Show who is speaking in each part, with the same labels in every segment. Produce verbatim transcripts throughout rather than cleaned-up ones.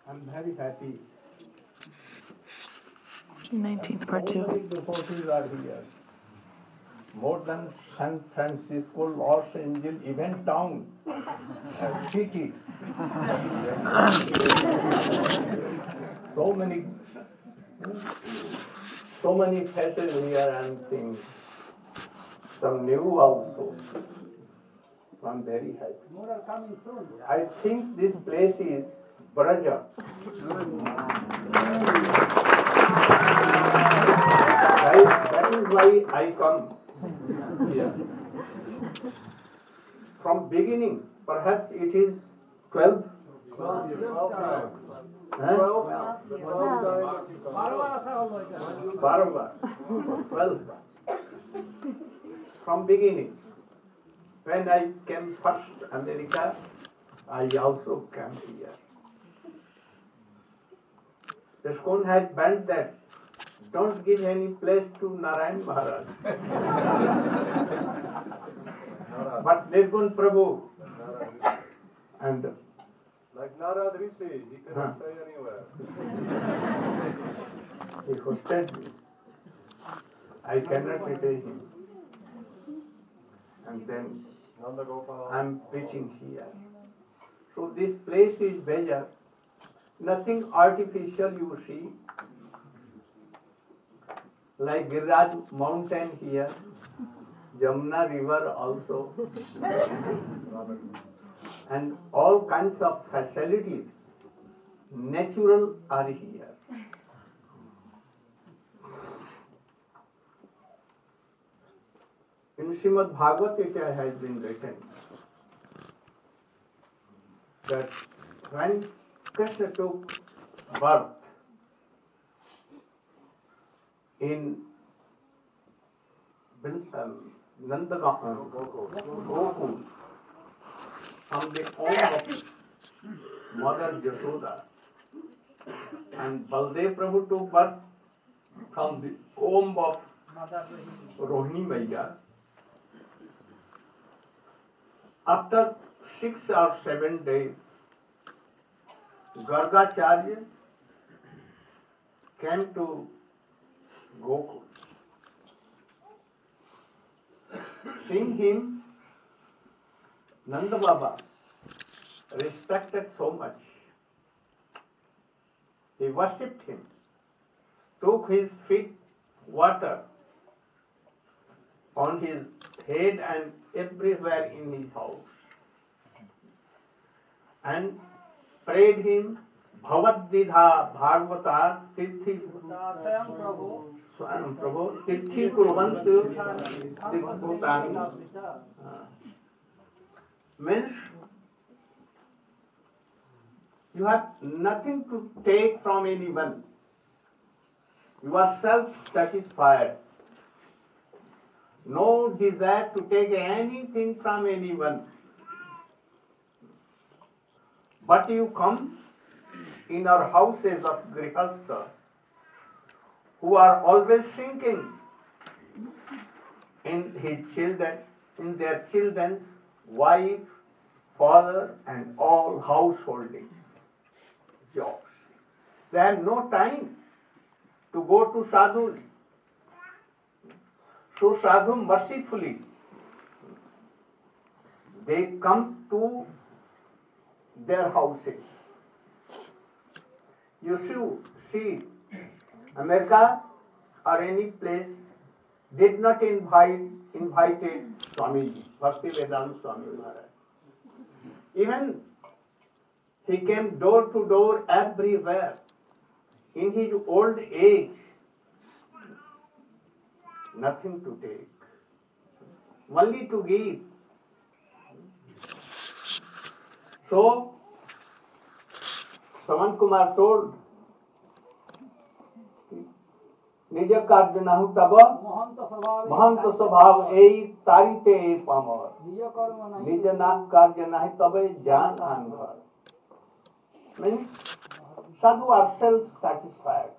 Speaker 1: I'm very happy.
Speaker 2: nineteenth part
Speaker 1: All
Speaker 2: two.
Speaker 1: the devotees are here. More than San Francisco, Los Angeles, even town, uh, city. so many, so many faces here and seeing some new also. I'm very happy.
Speaker 3: More are coming soon.
Speaker 1: I think this place is Braja. Right? That is why I come here. From beginning, perhaps it is twelve.
Speaker 3: twelve years.
Speaker 1: Huh?
Speaker 3: বারবার আসা হলো এটা।
Speaker 1: Barabar. twelve. From beginning. When I came first America, I also came here. The school had banned that. Don't give any place to Narayan Maharaj. But Nirgun Prabhu and
Speaker 4: Like Narad Rishi, he couldn't
Speaker 1: Huh.
Speaker 4: stay anywhere.
Speaker 1: he hosted me. I cannot repay him. And then
Speaker 4: Nanda Gopal.
Speaker 1: I'm preaching here. So this place is Beja. Nothing artificial you see. Like Giriraj mountain here, Jamuna river also, and all kinds of facilities, natural are here. In Srimad Bhagavad it has been written that when Krishna took birth in um, Nandagaon, Gokul, from the home of Mother Jashoda, and Baldev Prabhu took birth from the home of Rohini Maiya. After six or seven days, Gargacharya came to Gokul. Seeing him, Nanda Baba respected so much. He worshipped him, took his feet water on his head and everywhere in his house, and prayed him, Bhavat-vidha Bhagavata Tirthi
Speaker 3: স্বয়ং প্রভু
Speaker 1: Swam Prabhu Tirthi Kurvantu Tirthutani. Means you have nothing to take from anyone. You are self-satisfied. No desire to take anything from anyone. But you come in our houses of Grihastha, who are always thinking in his children, in their children's wife, father, and all householding jobs. They have no time to go to sadhu. So sadhu mercifully, they come to their houses. You should see America or any place did not invite invited Swamiji, Bhaktivedanta Swami Maharaj. Even he came door to door everywhere. In his old age, nothing to take, only to give. So, Saman Kumar told, নিজ কার্য নাহু তব
Speaker 3: মহন্ত স্বভাব
Speaker 1: মহান্ত স্বভাব এই তারিতে এই পামর
Speaker 3: নিজ কর্ম নাই
Speaker 1: নিজ না কার্য নাহি তবে জান আনঘর means sadhu are self-satisfied,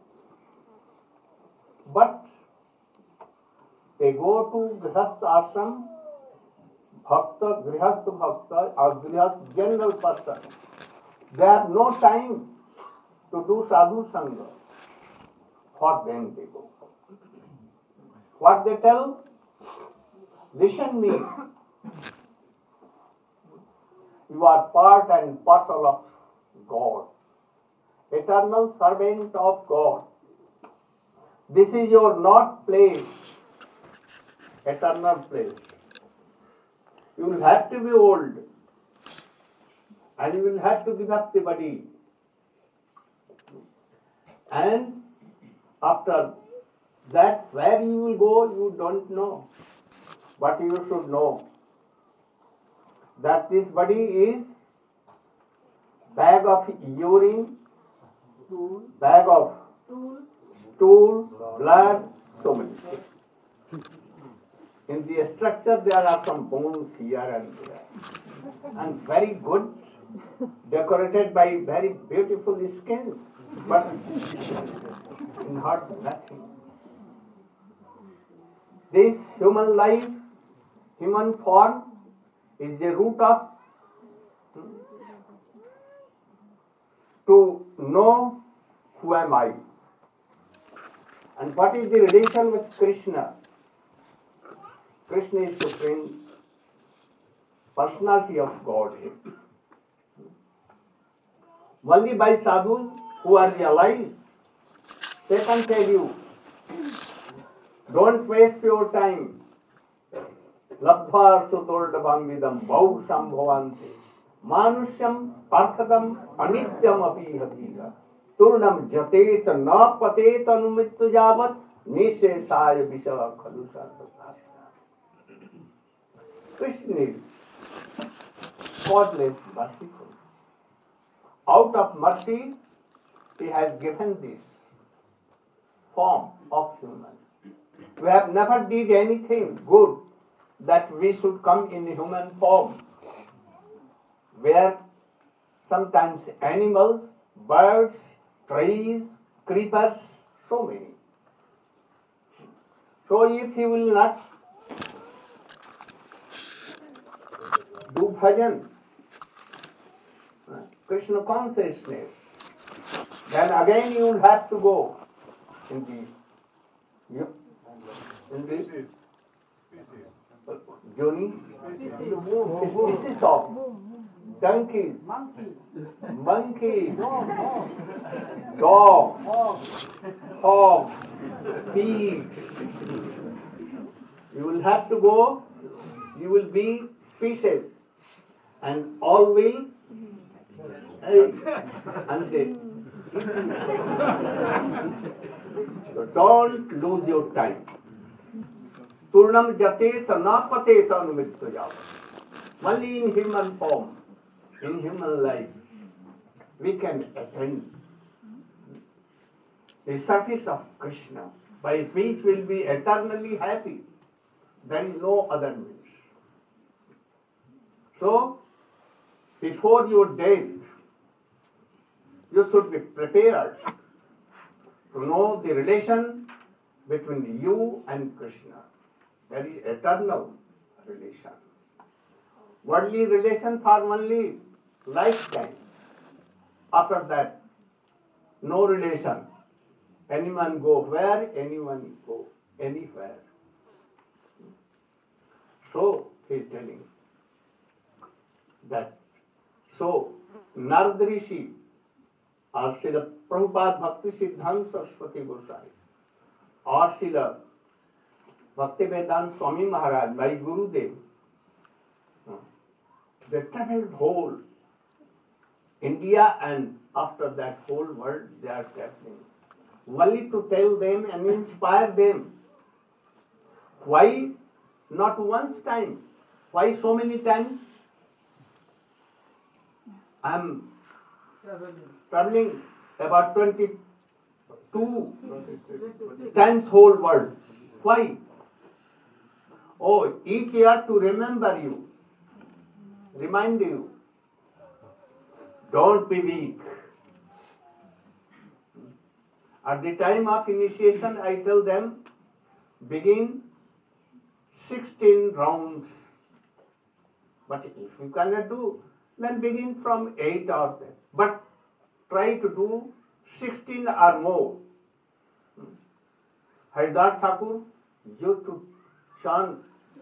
Speaker 1: but they go to grihastha ashram, bhakta, grihastha bhakta or grihastha general person. They have no time to do sadhu sangha, for them they go. What they tell? Listen me. You are part and parcel of God, eternal servant of God. This is your not place, eternal place. You will have to be old, and you will have to give up the body. And after that, where you will go, you don't know. But you should know that this body is bag of urine, bag of stool, blood, so many things. In the structure there are some bones here and there, and very good, decorated by very beautiful skins, but in heart nothing. This human life, human form, is the root of to know who am I and what is the relation with Krishna. Krishna is Supreme Personality of Godhead. Only by sadhus who are realized, they can tell you, don't waste your time. Labdhar sutordabam vidam bhau sambhavante manusyam parthadam anityam api hadira turnam jatet na patet anumittu javat nishesaya visha khalu sarvata. Krishna is godless, merciful. Out of mercy, he has given this form of human. We have never did anything good that we should come in human form, where sometimes animals, birds, trees, creepers, so many. So if he will not do bhajan, Krishna consciousness, then again you will have to go in the in the
Speaker 4: Species. Species.
Speaker 1: journey, species of donkeys,
Speaker 3: Monkey.
Speaker 1: monkey,
Speaker 3: Dog.
Speaker 1: dog,
Speaker 3: Dog.
Speaker 1: hogs, pigs. You will have to go, you will be fishes, and all will eat until. So don't lose your time. Turnam jatet na patet anumittu javat. Only in human form, in human life, we can attain the service of Krishna, by which we will be eternally happy. There is no other means. So, before your death, you should be prepared to know the relation between you and Krishna. There is eternal relation. Worldly relation for only lifetime. After that, no relation. Anyone go where, anyone go anywhere. So, he is telling that. So, Narad Rishi, or Srila Prabhupada Bhakti Siddhanta Saraswati Goswami, or Srila Bhaktivedanta Swami Maharaj, my Gurudev, they traveled whole India, and after that whole world they are traveling, only to tell them and inspire them. Why not once time? Why so many times? I am traveling about twenty-two times whole world. Why? Oh, each year to remember you, remind you. Don't be weak. At the time of initiation, I tell them, begin sixteen rounds. But if you cannot do, then begin from eight or ten. But try to do sixteen or more. Haridas Thakur used to chant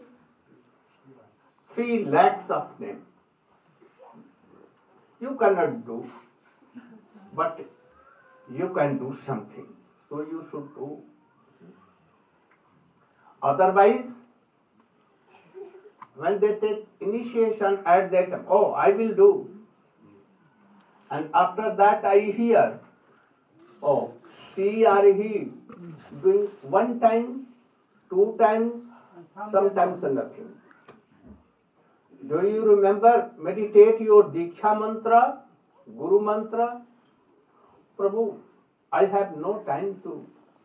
Speaker 1: three lakhs of names. You cannot do, but you can do something. So you should do. Otherwise, when they take initiation at that time, oh, I will do. And after that I hear, oh, she or he doing one time, two times, sometimes nothing. Do you remember, meditate your Diksha mantra, Guru mantra? Prabhu, I have no time to.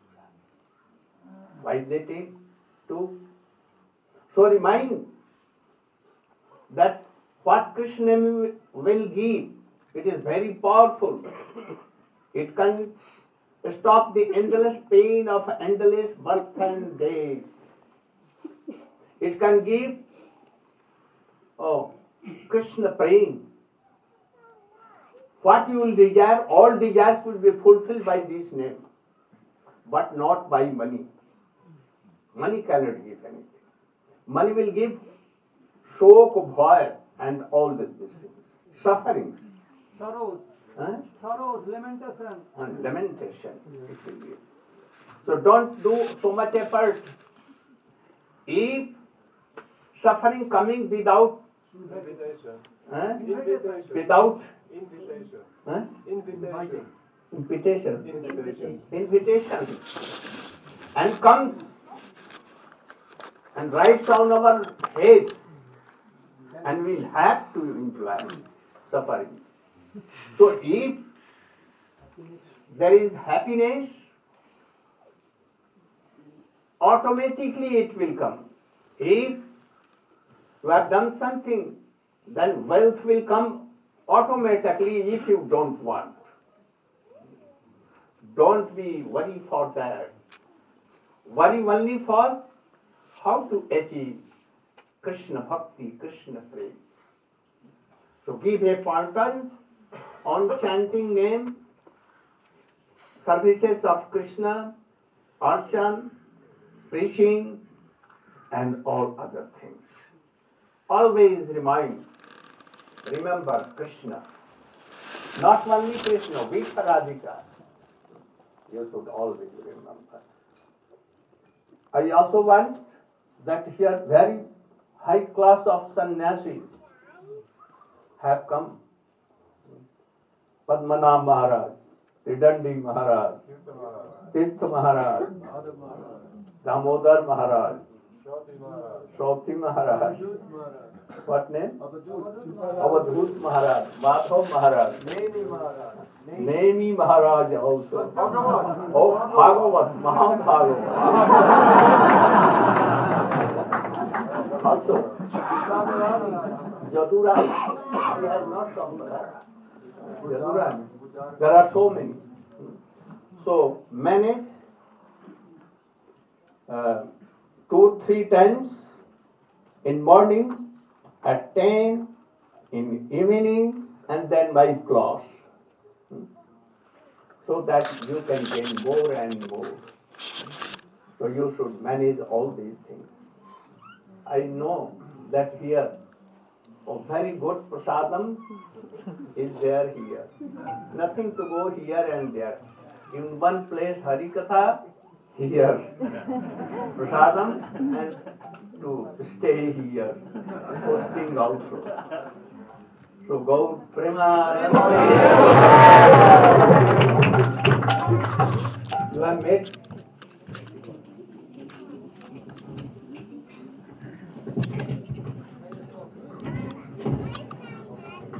Speaker 1: Why they take two? So remind that what Krishna will give, it is very powerful. It can stop the endless pain of endless birth and death. It can give, oh, Krishna praying. What you will desire, all desires will be fulfilled by this name, but not by money. Money cannot give anything. Money will give shok, bhoy, and all these things, sufferings.
Speaker 3: Sorrows,
Speaker 1: Huh?
Speaker 3: sorrows, lamentation.
Speaker 1: And lamentation it will be. So don't do so much effort. If suffering coming without
Speaker 4: Invitation.
Speaker 1: huh?
Speaker 4: Invitation.
Speaker 1: without
Speaker 4: Invitation.
Speaker 1: huh?
Speaker 4: Invitation.
Speaker 1: invitation
Speaker 4: Invitation.
Speaker 1: invitation and comes and writes on our heads, and we'll have to enjoy suffering. So if there is happiness, automatically it will come. If you have done something, then wealth will come automatically if you don't want. Don't be worried for that. Worry only for how to achieve Krishna Bhakti, Krishna Prem. So give importance on chanting name, services of Krishna, archan, preaching, and all other things. Always remind, remember Krishna. Not only Krishna, Vishwaradhika. You should always remember. I also want that here very high class of sannyasis have come. Padmanabh Maharaj, Ridandi Maharaj, Tirtha Maharaj, Damodar Maharaj, Shauti Maharaj, what name? Avadhut Maharaj, Madhav Maharaj, Nemi Maharaj also. Oh, Bhagavat, Mahabhagavat. Also, Jadurani, he has not come back. Jadurani. There are so many. So, manage uh, two, three times in morning, at ten, in evening, and then by class. So that you can gain more and more. So you should manage all these things. I know that here, a very good prasadam is there here. Nothing to go here and there. In one place Harikatha, here prasadam, and to stay here, hosting also. So go Prema. You have made